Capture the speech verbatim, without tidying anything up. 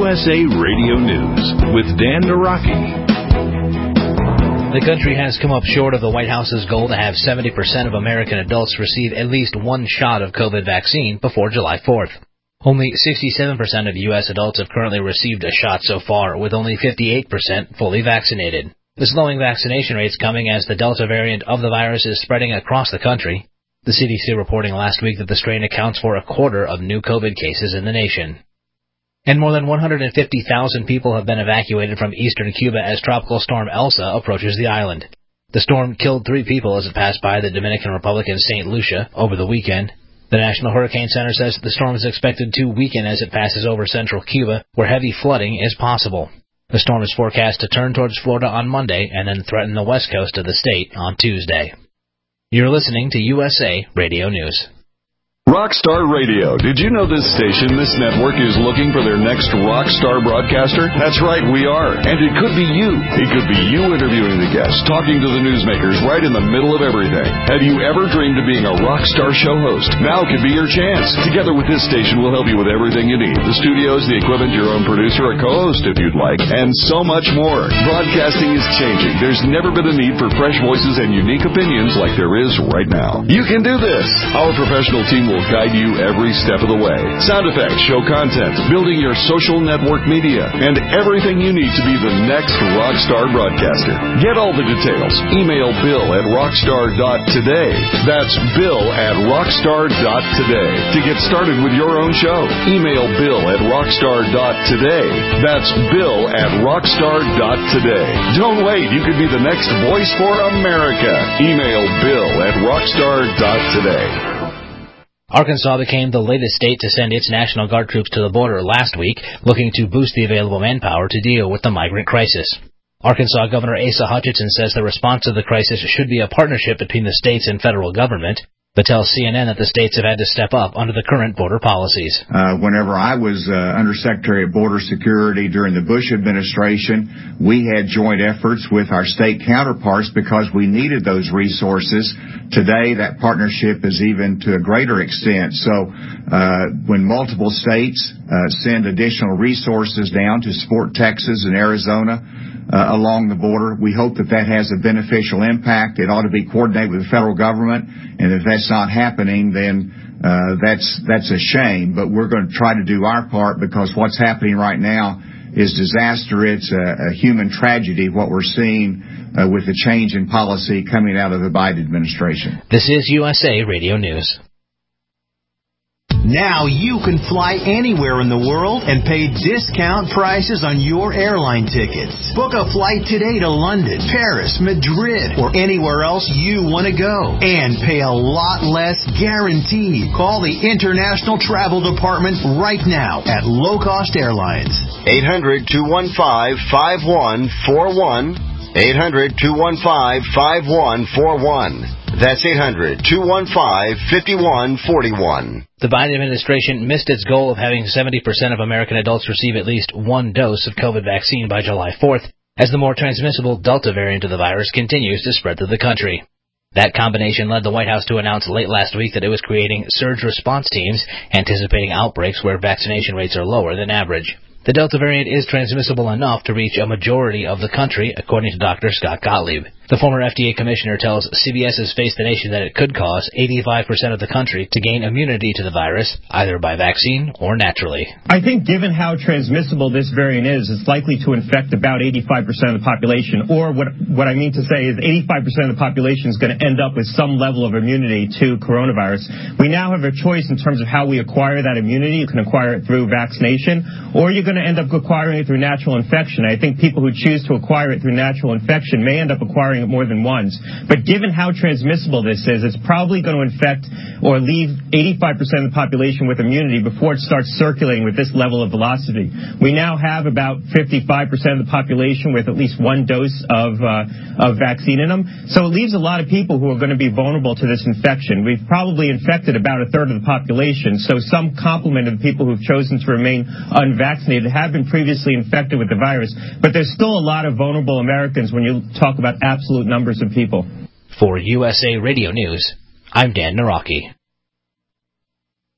U S A Radio News with Dan Naraki. The country has come up short of the White House's goal to have seventy percent of American adults receive at least one shot of COVID vaccine before July fourth. Only sixty-seven percent of U S adults have currently received a shot so far, with only fifty-eight percent fully vaccinated. The slowing vaccination rates coming as the Delta variant of the virus is spreading across the country. The C D C reporting last week that the strain accounts for a quarter of new COVID cases in the nation. And more than one hundred fifty thousand people have been evacuated from eastern Cuba as Tropical Storm Elsa approaches the island. The storm killed three people as it passed by the Dominican Republic in Saint Lucia over the weekend. The National Hurricane Center says the storm is expected to weaken as it passes over central Cuba, where heavy flooding is possible. The storm is forecast to turn towards Florida on Monday and then threaten the west coast of the state on Tuesday. You're listening to U S A Radio News. Rockstar Radio. Did you know this station, this network, is looking for their next rock star broadcaster? That's right, we are. And it could be you. It could be you interviewing the guests, talking to the newsmakers right in the middle of everything. Have you ever dreamed of being a rock star show host? Now could be your chance. Together with this station, we'll help you with everything you need. The studios, the equipment, your own producer, a co-host if you'd like, and so much more. Broadcasting is changing. There's never been a need for fresh voices and unique opinions like there is right now. You can do this. Our professional team will will guide you every step of the way. Sound effects, show content, building your social network media, and everything you need to be the next rockstar broadcaster. Get all the details. Email Bill at rockstar dot today. That's Bill at rockstar dot today. To get started with your own show, email Bill at rockstar dot today. That's Bill at rockstar dot today. Don't wait. You could be the next voice for America. Email Bill at rockstar dot today. Arkansas became the latest state to send its National Guard troops to the border last week, looking to boost the available manpower to deal with the migrant crisis. Arkansas Governor Asa Hutchinson says the response to the crisis should be a partnership between the states and federal government, but tells C N N that the states have had to step up under the current border policies. Uh, whenever I was uh, Undersecretary of Border Security during the Bush administration, we had joint efforts with our state counterparts because we needed those resources. Today, that partnership is even to a greater extent. So uh, when multiple states uh, send additional resources down to support Texas and Arizona, Uh, along the border. We hope that that has a beneficial impact. It ought to be coordinated with the federal government, and if that's not happening, then uh, that's that's a shame. But we're going to try to do our part because what's happening right now is disaster. It's a, a human tragedy, what we're seeing uh, with the change in policy coming out of the Biden administration. This is U S A Radio News. Now you can fly anywhere in the world and pay discount prices on your airline tickets. Book a flight today to London, Paris, Madrid, or anywhere else you want to go. And pay a lot less guaranteed. Call the International Travel Department right now at Low Cost Airlines. eight hundred, two one five, five one four one. eight hundred, two one five, five one four one. That's eight hundred, two one five, five one four one. The Biden administration missed its goal of having seventy percent of American adults receive at least one dose of COVID vaccine by July fourth, as the more transmissible Delta variant of the virus continues to spread through the country. That combination led the White House to announce late last week that it was creating surge response teams, anticipating outbreaks where vaccination rates are lower than average. The Delta variant is transmissible enough to reach a majority of the country, according to Doctor Scott Gottlieb. The former F D A commissioner tells C B S's Face the Nation that it could cause eighty-five percent of the country to gain immunity to the virus, either by vaccine or naturally. I think given how transmissible this variant is, it's likely to infect about eighty-five percent of the population. Or what what I mean to say is eighty-five percent of the population is going to end up with some level of immunity to coronavirus. We now have a choice in terms of how we acquire that immunity. You can acquire it through vaccination, or you're going to end up acquiring it through natural infection. I think people who choose to acquire it through natural infection may end up acquiring it more than once. But given how transmissible this is, it's probably going to infect or leave eighty-five percent of the population with immunity before it starts circulating with this level of velocity. We now have about fifty-five percent of the population with at least one dose of uh, of vaccine in them. So it leaves a lot of people who are going to be vulnerable to this infection. We've probably infected about a third of the population. So some complement of the people who've chosen to remain unvaccinated have been previously infected with the virus. But there's still a lot of vulnerable Americans when you talk about absolute numbers of people. For U S A Radio News, I'm Dan Naraki.